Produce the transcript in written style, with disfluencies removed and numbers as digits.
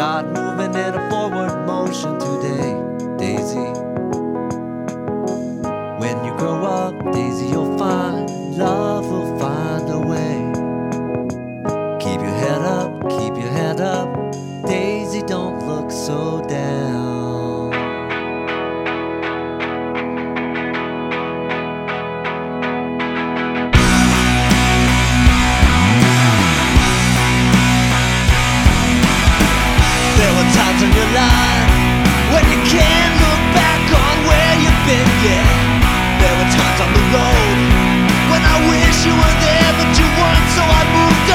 Start moving in a forward motion today, Daisy. When you grow up, Daisy, you'll find love will find a way. Keep your head up, keep your head up, Daisy, don't look so down. There were times in your life when you can't look back on where you've been, yeah. There were times on the road when I wish you were there, but you weren't, so I moved